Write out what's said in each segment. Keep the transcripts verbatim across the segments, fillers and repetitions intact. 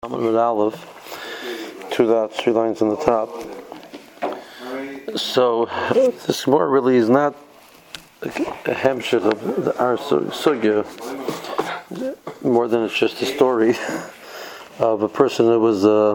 With Aleph, two dots, three lines on the top. So this more really is not a hemshech of the our sugya, more than it's just a story of a person that was uh,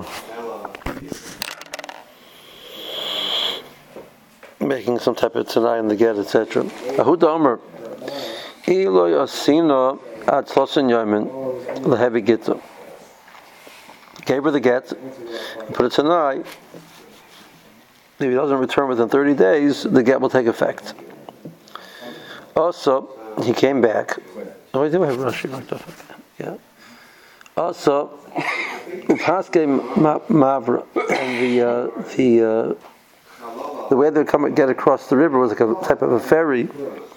making some type of tanai in the get, et cetera. Ahuda Omer, Eloi Asina at Slosin Yamin Lehevi Gittim. Gave her the get, and put it tonight. If he doesn't return within thirty days, the get will take effect. Also, he came back. Oh, I do have Rashi marked off. Yeah. Also, Upaske Mavra, and the uh, the uh, the way they come and get across the river was like a type of a ferry.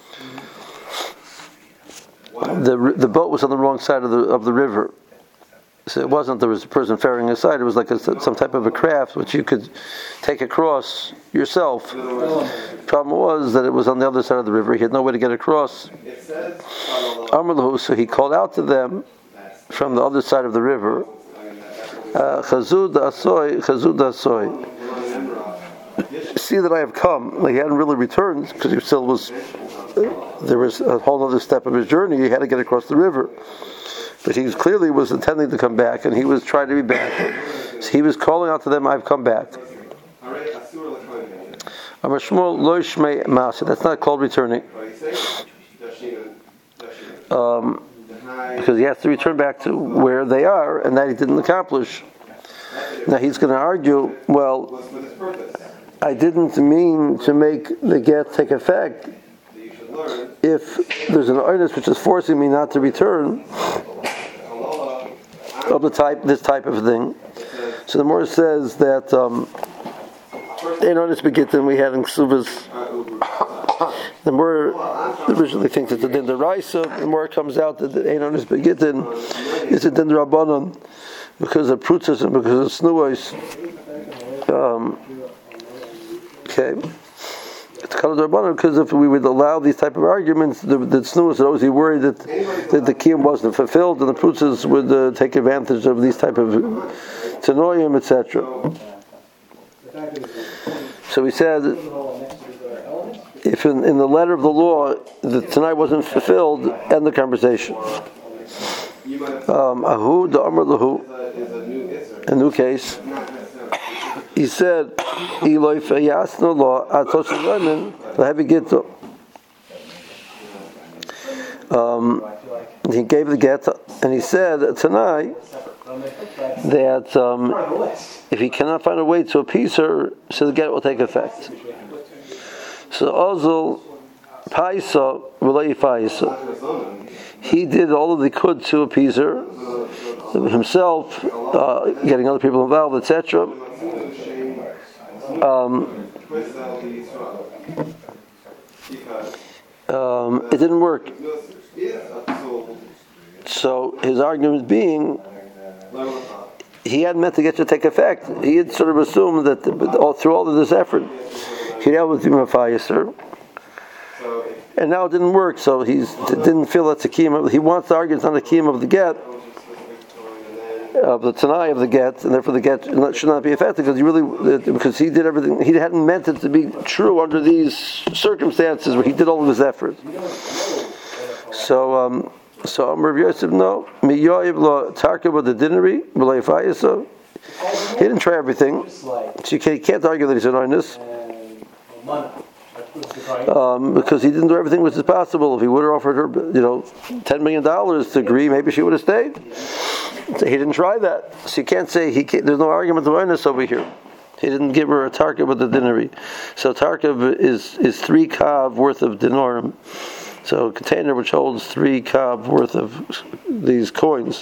The the boat was on the wrong side of the of the river. So it wasn't there was a person ferrying aside. It was like a, some type of a craft which you could take across yourself. The problem was that it was on the other side of the river. He had no way to get across. Amrlahu, so he called out to them from the other side of the river. Chazud asoy, chazud asoy. See that I have come. Like he hadn't really returned because he still was. There was a whole other step of his journey. He had to get across the river. But he was, clearly was intending to come back, and he was trying to be back. So he was calling out to them, "I've come back." That's not called returning, um, because he has to return back to where they are, and that he didn't accomplish. Now he's going to argue, well, I didn't mean to make the get take effect. If there's an onus which is forcing me not to return of the type, this type of thing. So the Morah says that um, in onus begittin we had in Ksuvas. The Morah originally thinks it's a din d'oraisa. The Morah comes out that the ein onus begittin is a din d'rabbanan because of prutzas and because of snuos. Um, okay. It's called Rabbanan because if we would allow these type of arguments, the, the Snuas would always be worried that, that the kiyum wasn't fulfilled, and the Prutzas would uh, take advantage of these type of tanoim, et cetera. So we said, if in, in the letter of the law the tonight wasn't fulfilled, end the conversation. Ahu da Amr lahu, a new case. He said, um, he gave the get, and he said tonight that um, if he cannot find a way to appease her, so the get will take effect. So Ozil Paisa Relay Faisa. He did all that he could to appease her, himself, uh, getting other people involved, et cetera. Um, um, it didn't work. So his argument being, he hadn't meant to get to take effect. He had sort of assumed that the, all, through all of this effort, he'd able to mafayis her, and now it didn't work. So he didn't feel that's a kiyum. He wants to argue it's not a kiyum of the get, of the tanai of the get, and therefore the get should not be effective because he really because he did everything. He hadn't meant it to be true under these circumstances where he did all of his effort. So, um, so Amr Yosef no miyoyev lo tarka with the dinari b'leifayisa. He didn't try everything, so you can't, you can't argue that he's an honest. Um, because he didn't do everything which is possible. If he would have offered her, you know, ten million dollars to agree, maybe she would have stayed. So he didn't try that. So you can't say he can't, there's no argument of earnest over here. He didn't give her a tarka with the dinari. So tarka is is three kav worth of dinarim. So a container which holds three kav worth of these coins.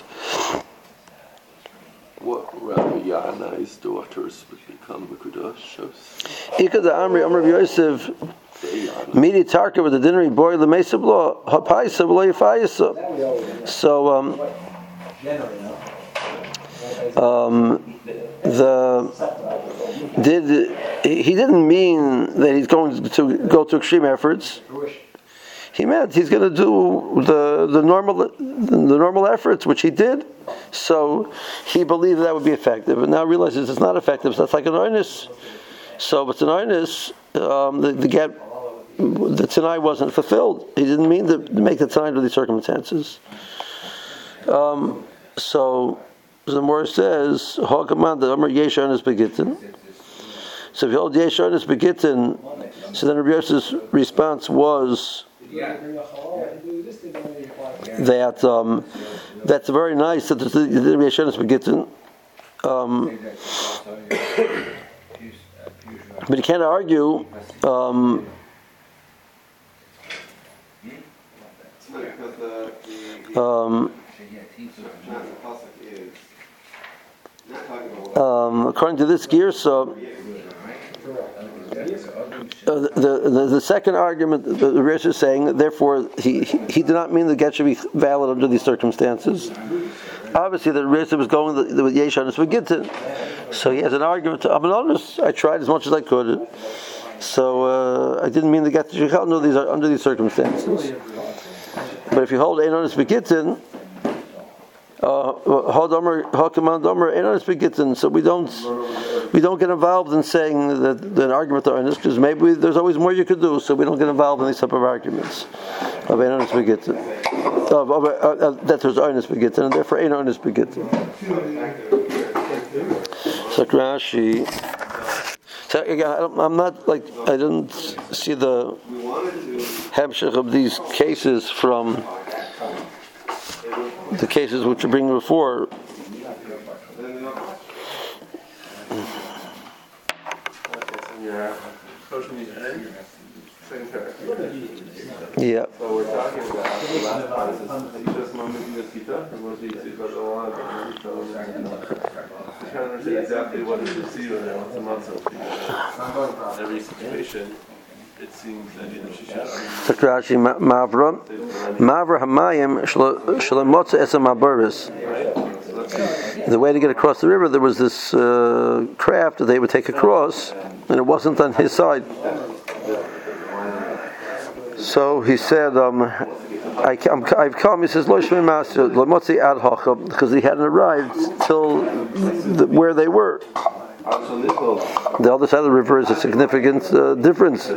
What Rabbi Yannai's daughters would become Mekudosh? Ikad Amri Amr Yosef Midi Tarka with the dinari boy the mesa blo hapaisa blo yifayisa. So um, um, the did he didn't mean that he's going to go to extreme efforts. he meant he's going to do the the normal the normal efforts, which he did. So he believed that would be effective, and now realizes it's not effective. So that's like an onus. So, but an onus, um, the, the get the Tanai wasn't fulfilled. He didn't mean to make the Tanai under these circumstances. Um, so the Gemara says, "Hakaman the Amar Yesh Onus Begitin." So if you hold Yesh Onus Begitin, so then Rabbi Yosef's response was that um, that's very nice that the Yesh Onus Begitin. Um, but you can't argue. Um, um, um, according to this gear, so uh, the, the the second argument, the, the Rish is saying, therefore, he, he he did not mean the get should be valid under these circumstances. Obviously, the Rish was going with, with Yesh Onus Begitin, so he has an argument. I'm an honest. I tried as much as I could, so uh, I didn't mean to get to under these under these circumstances. But if you hold Ein Onus Begitin, hold Omer Hakaman Omer Ein Onus Begitin, so we don't we don't get involved in saying that, that an argument are honest, because maybe there's always more you could do, so we don't get involved in these type of arguments of Ein Onus Begitin, of, of, of, of, that there's Onus Begitin, and therefore Ein Onus Begitin. So Rashi. So again, I don't, I'm not like I didn't see the hemshech of these cases from the cases which are bringing before. Yeah. So we're talking about the last part is just moment in the Sita, and what we see about the one to try to understand exactly what is the Sita and what's the matzah. Every situation, it seems that you know she should. Sakrashi Mavra Mavra Hamayim Shalamotza Esa Maburis. The way to get across the river, there was this uh, craft that they would take across, and it wasn't on his side. So he said, um, I, I'm, I've come, he says, Lo Shmei Master, Lamotzi Ad Hocha, because he hadn't arrived till the, where they were. The other side of the river is a significant uh, difference.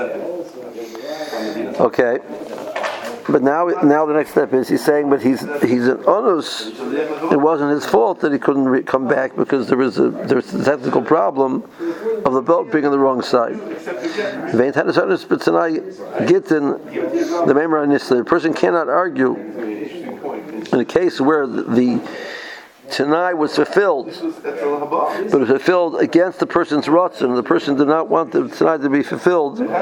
Okay. But now, now the next step is he's saying, but he's he's an onus. It wasn't his fault that he couldn't re- come back because there was a there was a technical problem of the boat being on the wrong side. The person cannot argue in a case where the, the Tanai was fulfilled, but it was fulfilled against the person's ratzon. The person did not want the Tanai to be fulfilled. Um,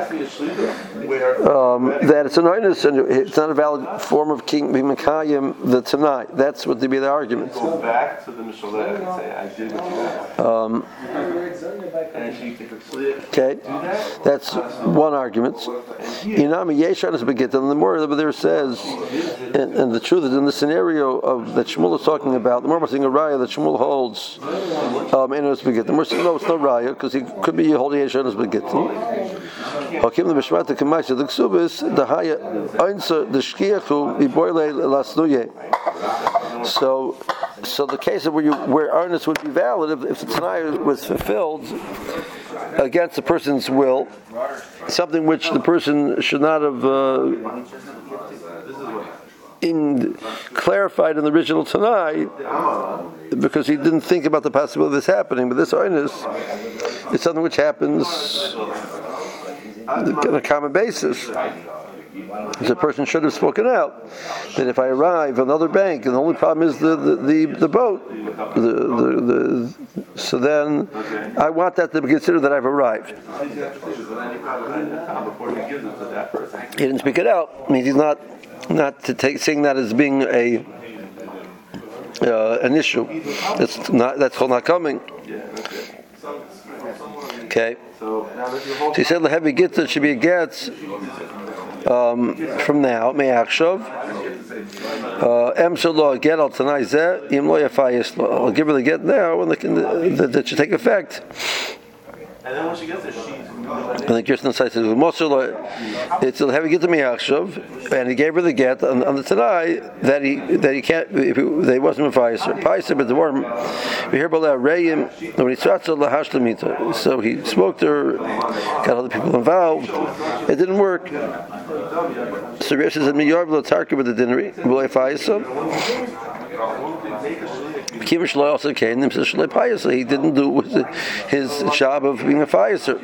that it's an onus and it's not a valid form of king b'makayim the Tanai. That's what to be the argument. Go back to the Mishaleh and say, I did what you asked. Okay, that's one argument. Inami Yesh Onus Begitin, and the more over there says, and, and the truth is in the scenario of that Shmuel is talking about, the more we're saying a raya that Shmuel holds, um, Ein Onus Begitin. We're saying no, it's no raya because he could be holding Yesh Onus Begitin. Hakim the Mishmat the Kamash the Ksubis the Haya Einsa the Shkiachu Iboile Lasnuye. So, so the case of where you where onus would be valid if, if the Tanai was fulfilled against the person's will, something which the person should not have uh, in clarified in the original Tanai, because he didn't think about the possibility of this happening. But this onus is something which happens on a common basis. The person should have spoken out that if I arrive on another bank and the only problem is the the, the, the boat, the, the, the, so then I want that to be considered that I've arrived. He didn't speak it out. I mean, he's not not to take seeing that as being a uh, an issue. That's not that's called not coming. Okay. So he said the heavy get that should be a get. Um, from now, me'achshav, emshalo get al tanai zeh im lo yafayis lo. I'll give her the get now, and that should take effect. And then when she gets there, she. And the Kirsten says, "It's a heavy get to me Achshav," and he gave her the get on, on the Tanai that he that he can't. If he, they wasn't a Pfizer, Pfizer, but the worm. We hear about that Rayim when he starts to lahashlamita. So he spoke to her, got other people involved. It didn't work. So Rashi said, "Me yarv lo tarka with the dinner, will Pfizer." Kivish Lo also came and said, he didn't do his job of being a Pfizer.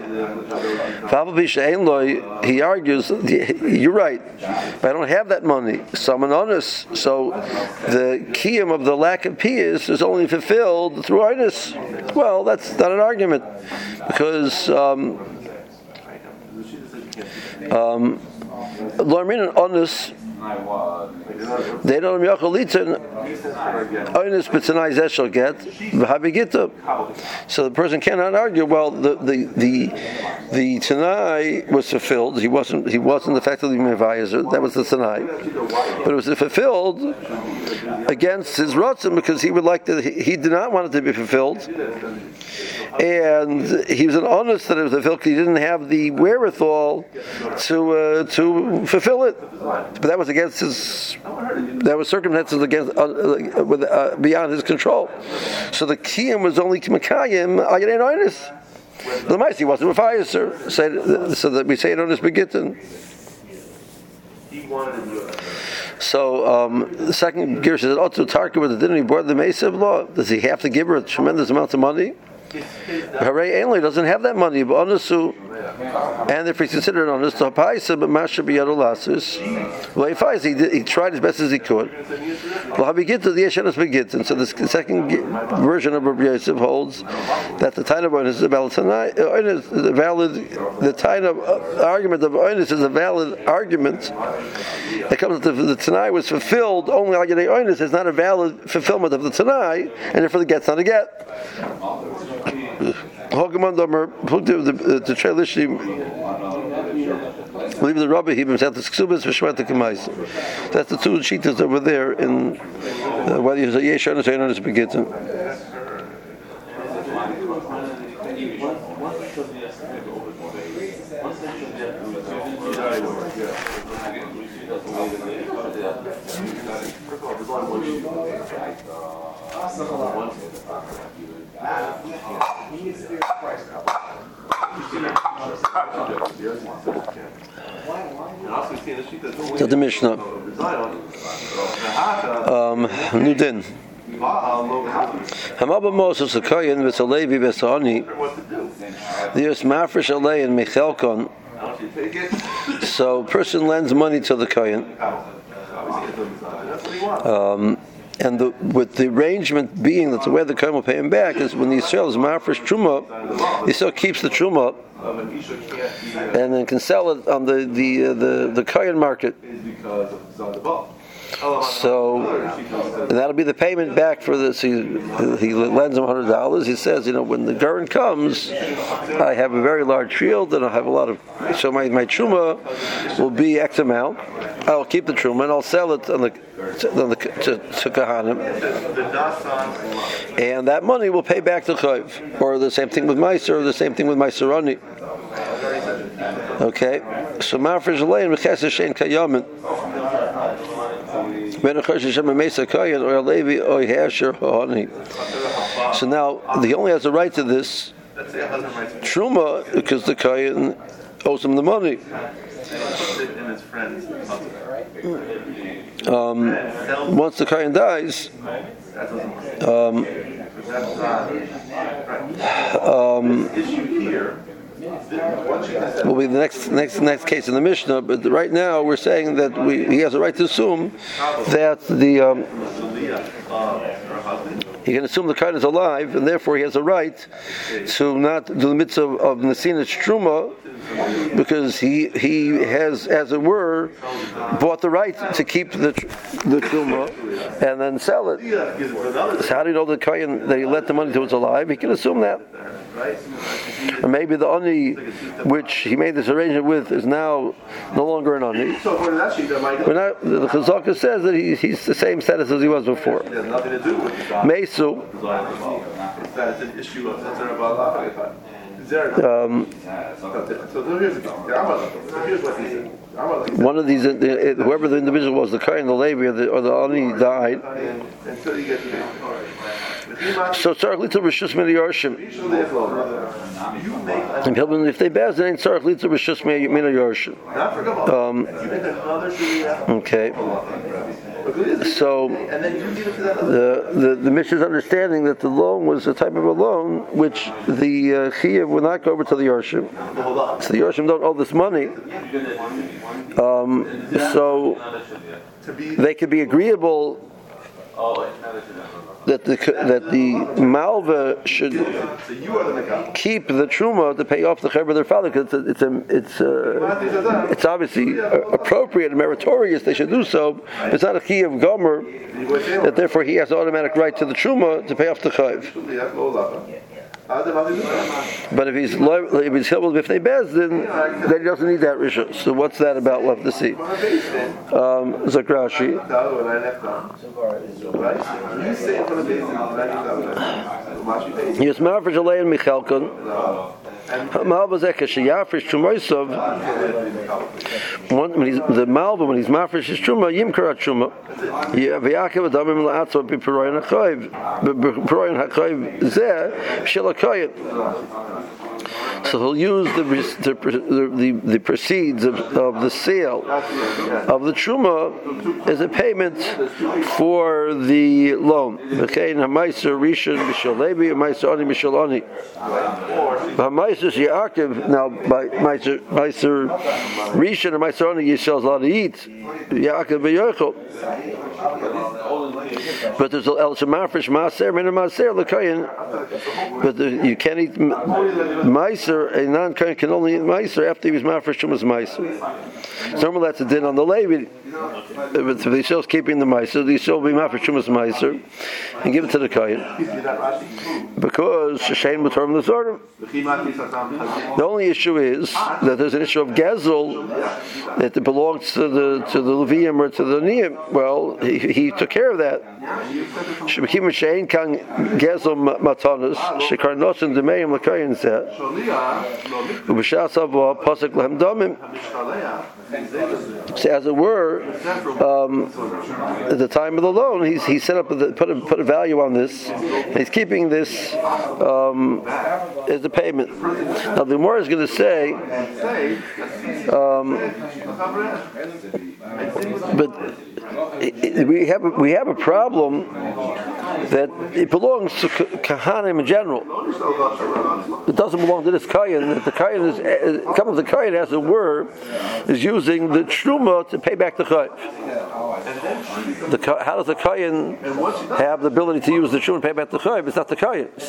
He argues, you're right, but I don't have that money, so I'm an honest. So the kiyum of the lack of piyas is only fulfilled through honest. Well, that's not an argument, because um, um, Lormin honest. They don't have Yachalitin, Oinus B'Tanai Zeshel get, V'Habigita. So the person cannot argue, well, the the the, the Tanai was fulfilled. He wasn't he wasn't effectively Mevayizer. That was the Tanai. But it was fulfilled against his Ratzim because he would like to, he, he did not want it to be fulfilled. And he was an honest that it was fulfilled because he didn't have the wherewithal to uh, to fulfill it. But that was against his, that was circumstances against uh, with, uh, beyond his control. So the kiyum was only Makayim Ayayin Oinus. The mice he wasn't a fire, sir. So that we say it on this beginning. So um, the second gear says, "Otu Tarka with the dinner he bought the Mesa law. Does he have to give her a tremendous amount of money?" Hooray, Ainley doesn't have that money, but onusu, and if he considered it honest, but Masha biyadolasus, well, he finds he did, he tried as best as he could. Well, begin to the Yeshanas begin. So the second version of Rabbi Yosef holds that the time of Oinus is a valid tonight. Oinus is a valid. The time of uh, argument of Oinus is a valid argument. That comes that the, the Tanai was fulfilled only like the Oinus is not a valid fulfillment of the Tanai, and therefore the get's not a get. Hogaman Domer put the the Trelishi leave the rubber he himself the Ksubas for Shweta Kamais. That's the two cheetahs over there in uh, whether you say Yeshon or Shaynon is beginning. So the Mishnah, um, Nudin. Hamaba Moses a Kohen v'Salevi v'Sahani. There's Mafresh Alei and Michelkon. So, a person lends money to the Kohen. Um, And the, with the arrangement being that the way the Kohen will pay him back is when the Yisrael is Mafresh Truma, he still keeps the Truma and then can sell it on the the uh, the, the Kohen market. So that'll be the payment back for this. He, he lends him one hundred dollars. He says, you know, when the Gurren comes, I have a very large field and I have a lot of, so my, my Truma will be X amount. I'll keep the Truma and I'll sell it on the, on the, to, to Kahanim. And that money will pay back to Chayv. Or the same thing with Meiser, or the same thing with Meiserani. Okay? So Mafresh Alei and Mechesed Shein Kayamin. So now he only has a right to this Truma because the Kohen owes him the money. Um, once the Kohen dies, um, um, will be the next next next case in the Mishnah, but right now we're saying that we, he has a right to assume that the um, he can assume the Kohen is alive, and therefore he has a right to not do the mitzvah of Nesinat Truma, because he he has, as it were, bought the right to keep the the Truma and then sell it. So how do you know the Kohen that he let the money to is alive? He can assume that. right? And maybe the ani, which he made this arrangement with, is now no longer an ani. So according to that sheet, that might But now the Chazaka says that he, he's the same status as he was before. it has nothing to do with the God. Mesu. It's that it's an issue of Zetzera Ba'alach. Um, so here's here's what he said. One of these, uh, whoever the individual was, the Kohen, the Levi, or the, or the ani died. Until you get to So tzarich litzur b'shus min yorshim. And people, if they bez, then tzarich litzur b'shus min yorshim. Um, okay. So the the the Mishnah's understanding that the loan was a type of a loan which the uh, chiyuv would not go over to the yorshim. So the yorshim don't owe this money. Um, so they could be agreeable that the that the malva should keep the truma to pay off the chayv of their father, because it's a, it's a, uh, it's obviously appropriate and meritorious. They should do so. It's not a key of gomer that therefore he has automatic right to the truma to pay off the chayv. But if he's if he's held if they bez, then then he doesn't need that rishon. So what's that about? We'll have to see. Um, Zakrashi. Yes, Ma'afresh Alein Michalkon. Malva Zekah Sheyafresh Trumoisov. When he's the Malva, when he's Ma'afresh his Truma, Yimkarat Truma. V'Yaakov Adamim La'atzot B'Peroyin HaChayv. B'Peroyin HaChayv Zeh Shel HaKoyin. So he'll use the the the, the proceeds of, of the sale of the truma as a payment for the loan. Okay, now Meiser Rishon Mishal Levi, Meiser Ani Mishal Ani. Meiser Yaakov now by Meiser Meiser Rishon and Meiser Ani Yishal Zaliyit Yaakov V'Yochel. But there's El Shemafresh Maser Min Maser L'Kayin. But the, you can't eat Meiser. A non-Kohen can only eat Meiser after he was Ma'afresh Trumas Meiser. So normally that's a din on the Levi. But if the Yisrael's keeping the Meiser, the Yisrael will be Ma'afresh Trumas Meiser and give it to the Kohen. Because Shashain B'Torm L'Zordim. The only issue is that there's an issue of Gezel that it belongs to the to the Levium or to the Niyim. Well, he, he took care of that. Shebekim Shein Kan Gezel Matanas Shekar Nosen Demeim L'Kohen Zeh. Ubishas Avah Pasuk Lehem Damim. So as it were, um, at the time of the loan, he's he set up the, put a put a value on this, and he's keeping this um, as a payment. Now the Gemara is going to say, um, but it, it, we have a, we have a problem that it belongs to Kahanim in general. It doesn't belong to this Kayan. That the Kayan is, a couple of the Kayan, as it were, is using the Truma to pay back the Chayiv. The, how does the Kayan have the ability to use the Truma to pay back the Chayiv? It's not the Kayan's.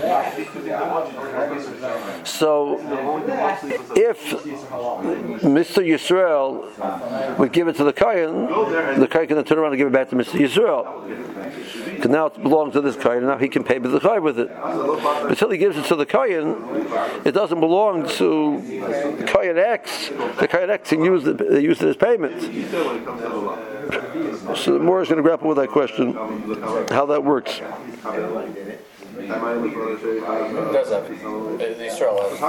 So, if Mister Yisrael would give it to the Kayan, the Kayan can then turn around and give it back to Mister Yisrael. Because now it belongs to this Kayan, and now he can pay the Chayiv with it. Until he gives it to the Kayan, it doesn't belong to Kayan X. The Kayan X can use it, they use it as payment. So the Moore is going to grapple with that question, how that works. It does have it. The Israel has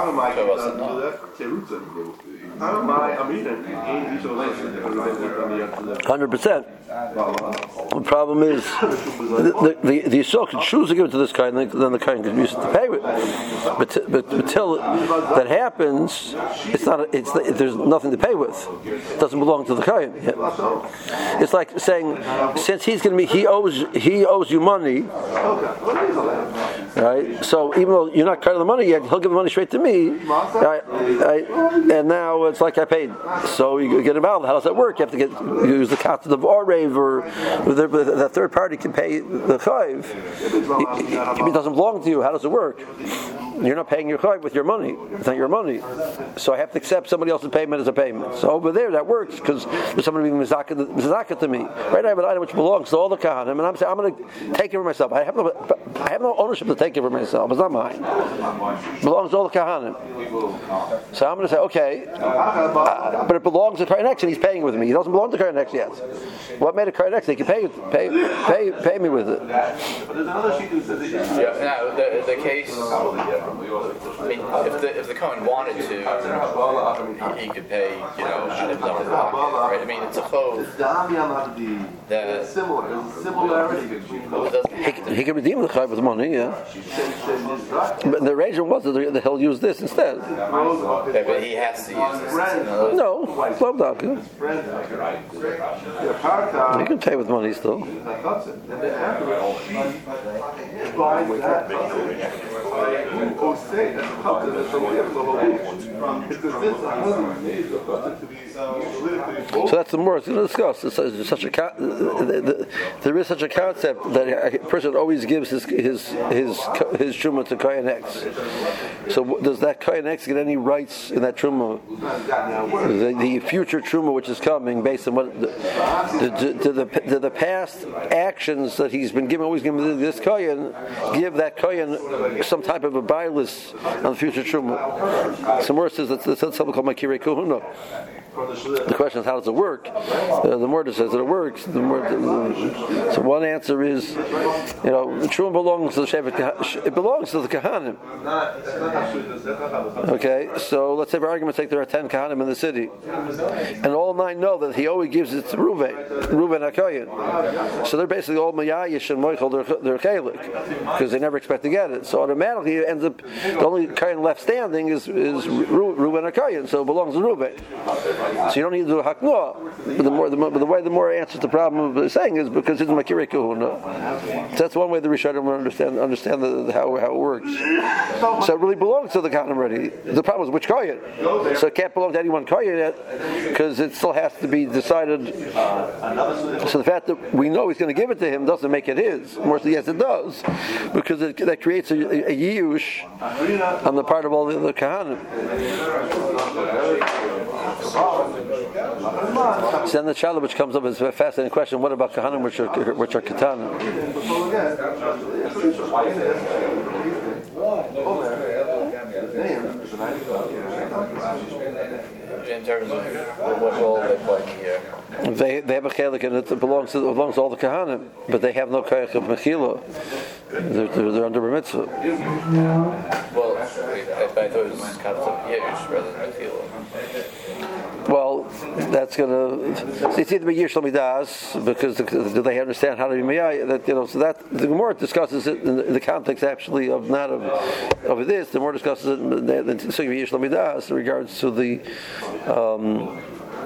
one hundred percent. The problem is, the the, the Yisrael can choose to give it to this guy, and then the guy can use it to pay with. But t- but until that happens, it's not. A, it's there's nothing to pay with. It doesn't belong to the Kohen. Yeah. It's like saying, since he's going to be, he owes he owes you money, right? So even though you're not cutting the money yet, he'll give the money straight to me, right? Right? And now it's like I paid. So you get involved. How does that work? You have to get you use the cat of Orev, or the, the third party can pay the chayiv. It, it doesn't belong to you. How does it work? you're not paying your chayv with your money. It's not your money. So I have to accept somebody else's payment as a payment. So over there, that works because there's somebody being mizaka to me. Right? I have an item which belongs to all the kahanim, and I'm saying I'm going to take it for myself. I have no, I have no ownership to take it for myself. It's not mine. It belongs to all the kahanim. So I'm going to say, okay, uh, but it belongs to Kohen X, and he's paying with me. He doesn't belong to Kohen X yet. What made it Kohen X? They can pay, pay, pay, pay me with it. Yeah, now the, the case. I mean, if the if the Kohen wanted to, he could pay. You know, out of his own pocket, right? I mean, it's a chov that similarity. He, he can redeem the chayv with money, yeah. But the arrangement was that he'll use this instead. Yeah, but he has to use this. No, love that. He can pay with money still. So that's the more it's going to discuss. It's such a there is such a concept that a person always gives his his his his truma to Kohen X. So does that Kohen X get any rights in that truma? The, the future truma which is coming, based on what the the, the, the, the, the past actions that he's been given, always given this Kohen, give that Kohen some type of a bias on the future truma. Some more says that that's something called Makirei Kahuna. The question is, how does it work? Uh, the more it says that it works, the more. Uh, so one answer is, you know, the truma belongs to the shevet. It belongs to the kahanim. Okay, so let's say for argument's sake there are ten kahanim in the city, and all nine know that he always gives it to Reuven, Reuven HaKohen. So they're basically all mayayish and moichel. They're they're chelik because they never expect to get it. So automatically it ends up the only kohen left standing is is Reuven HaKohen. So it belongs to Reuven. So you don't need to do a haknoah. But the more, the, more, but the way the more answers the problem of saying is because it's makirei kahuna. So that's one way the Rishonim will understand understand the, the, how how it works. So it really belongs to the kohen already. The problem is which kohen. So it can't belong to anyone kohen yet because it still has to be decided. So the fact that we know he's going to give it to him doesn't make it his. More so, yes, it does, because it, that creates a, a, a yiush on the part of all the other kohanim. So then the shaila which comes up is a fascinating question: what about kahanim which are which are ketanim? In terms of what role they play here, they they have a chelik and it belongs to it belongs to all the kahanim, but they have no koyach of mechila. They're, they're, they're under a mitzvah. Well, I thought it was concept of yish rather than mechila. Well, that's going to. It's either Yish Lamidas because the, do they understand how to be Miyai? That you know, so that the Gemara discusses it in the, in the context actually of not of of this. The Gemara discusses it in the, in the Yish Lamidas in regards to the. Um,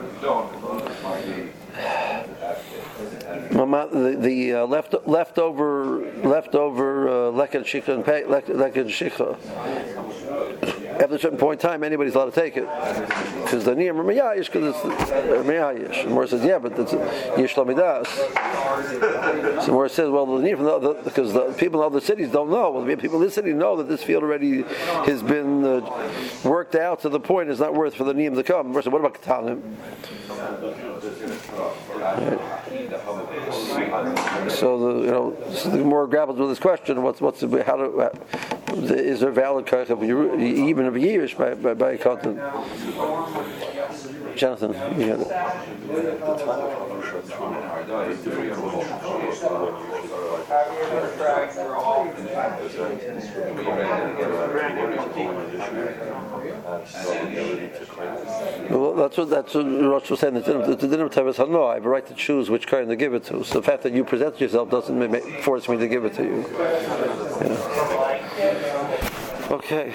the, the uh, left leftover leftover uh, leket shikha and pay leket shikha. After a certain point in time, anybody's allowed to take it because the niyam are meyayish because it's meyayish. And Mor says, yeah, but it's yish lamidas. So Mor says, well, the niyam because the people in other cities don't know. Well, the people in this city know that this field already has been uh, worked out to the point it's not worth for the niyam to come. Mor says, what about ketanim? Right. So the you know so the more grapples with this question. What's what's the, how do uh, is there valid koyach of even of years by by by a content? Jonathan, you have it. Well, that's what that's what Rosh was saying. The dinner Tevis Hano. I have a right to choose which kohen to give it to. So the fact that you present yourself doesn't make, force me to give it to you. Yeah. Okay.